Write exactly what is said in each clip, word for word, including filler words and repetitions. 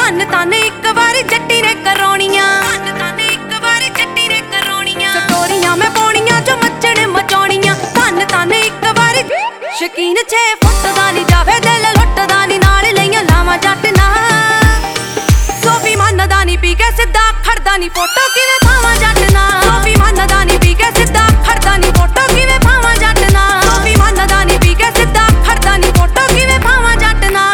धन धन एक बारी जट्टी ने करौणियां, धन धन एक बारी जट्टी ने करौणियां। स्टोरियां मैं पाउणियां जो मचण मचाउणियां, धन धन एक बारी। शकीन छे फुट दा नी जावे दिल लुटदा नी, नाल लईयां लावां जट ना। सोफी मनदा नी पी के सिद्धा खड़दा नी, फोटो किवें पावां जट ना। सोफी मनदा नी पी के सिद्धा खड़दा नी, फोटो किवें पावां जट ना। सोफी मनदा नी पी के सिद्धा खड़दा नी, फोटो किवें पावां जट ना।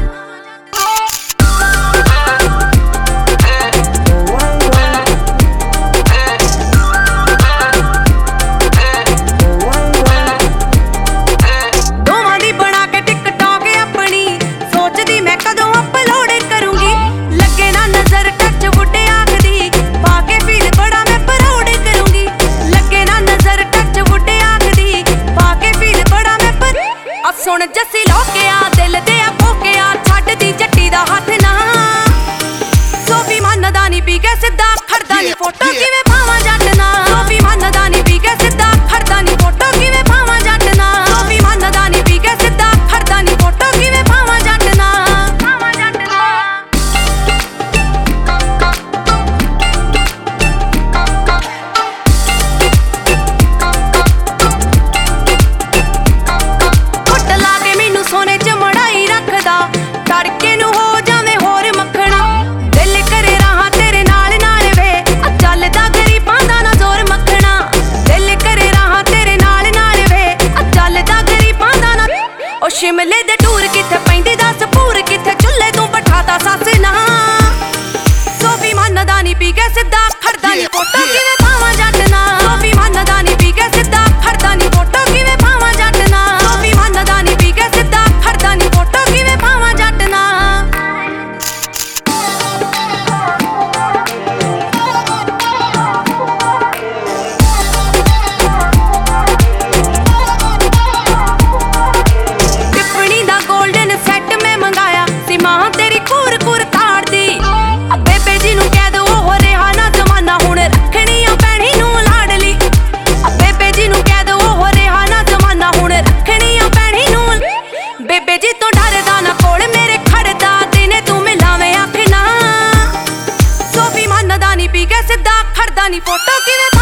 दोवां दी बना के टिकटॉक अपनी, सोचदी मैं कदों अपलोड करूंगी। लगे ना नजर टच वुड आखदी, पाके फील बड़ा मैं प्राउड करूंगी। लगे ना नजर टच वुड आखदी, पाके फील बड़ा मैं पर। अब सुन जस्सी लोकिया दिल दे आ पोकिया, छड्ड दी जट्टी दा हथ ना। सोफी मनदा नी पी के सिद्धा खड़दा नी, फोटो किवें पावां जट ना। सोफी मनदा नी पी के सिद्धा खड़दा नी, फोटो किवें पावां जट ना। सोफी मनदा नी पी के सिद्धा खड़दा नी, फोटो किवें पावां जट ना। पावां जट ना। घुट ला के मैनू सोने च मड़ाई रखदा, तड़के नू हो जावे होर मक्खना। दिल करे रहां तेरे नाल नाल वे, आ चलदा गरीबां दा ना जोर मक्खना। दिल करे रहां तेरे नाल नाल वे, आ चलदा गरीबां दा ना। ओ शिमले दे टूर किथे पैंदी दस पूर, किथे चुल्हे तू बैठाता सस ना। सोफी मनदा नी पी के सिद्धा खड़दा नी, फोटो किवें पावां जट ना। सोफी मनदा नी पी के सिद्धा खड़दा नी, फोटो किवें पावां जट ना। सोफी मनदा नी पी के सिद्धा खड़दा नी, फोटो किवें पावां जट ना। टिप्पणी दा गोल्डन सैट मैं मंगाया, सीमा तेरी कूर कूर ताड़ दी। आ बेबे जी नू कह दो हो रेहा ना जमाना, हुण रखनी आ भैणी नू लाडली। आ बेबे जी नू कह दो हो रेहा ना जमाना, हुण रखनी आ भैणी नू। बेबे जी तो डरदा ना कोल मेरे खड़दा, दिने तू मिलावे अख ना। सोफी मनदा नी पी के सिद्धा खड़दा नी, फोटो किवें